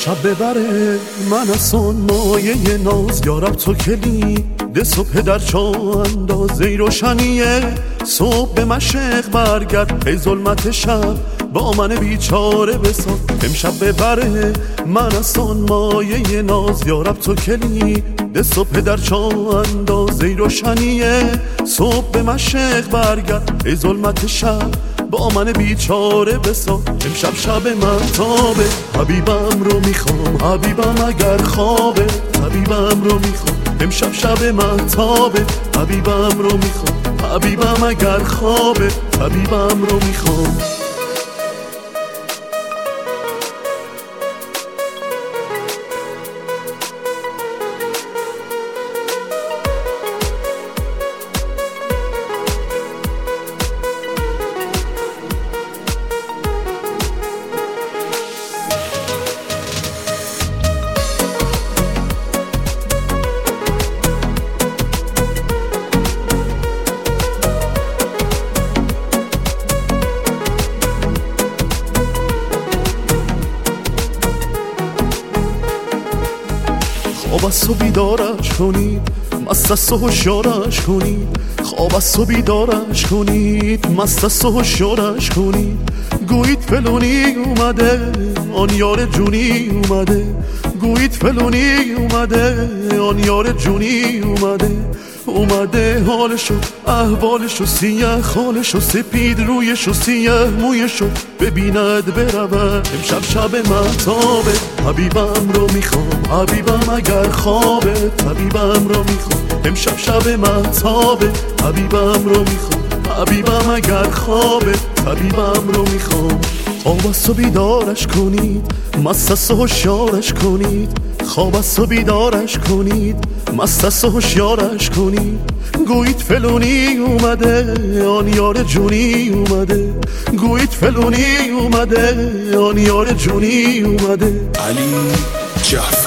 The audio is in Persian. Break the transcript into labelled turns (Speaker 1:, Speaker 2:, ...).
Speaker 1: شب ببره من از آن مایه ناز یارب تو کلی ده صبح در چا اندازه روشنیه صبح به مشرق برگرد ای ظلمت شب با من بیچاره بساز امشب ببره من از آن مایه ناز یارب تو کلی ده صبح در چا اندازه روشنیه صبح به مشرق برگرد ای ظلمت شب با من بیچاره بساز امشب شب من تابه حبیبم رو میخوام حبیبم اگر خوابه حبیبم رو میخوام امشب شب من تابه حبیبم رو میخوام حبیبم اگر خوابه حبیبم رو میخوام خواب از تو بیدارش کنید مست از تو هوشیارش کنید خواب از تو بیدارش کنید مست از تو هوشیارش کنید گویید فلونی اومده آن یار جونی اومده گویید فلونی اومده آن یار جونی اومده حالشو احوالشو سیه خالشو سپید رویشو سیه مویشو ببیند برود امشب شب من تابه حبیبم رو میخوام حبیبم اگر خوابه حبیبم رو میخوام امشب شب من تابه حبیبم رو میخوام حبیبم اگر خوابه حبیبم رو میخوام خواب از تو بیدارش کنید مست از تو هوشیارش کنید خواب از تو بیدارش کنید مست از تو هوشیارش کنید گویید فلونی اومده آن یار جونی اومده گویید فلونی اومده آن یار جونی اومده
Speaker 2: علی جعفر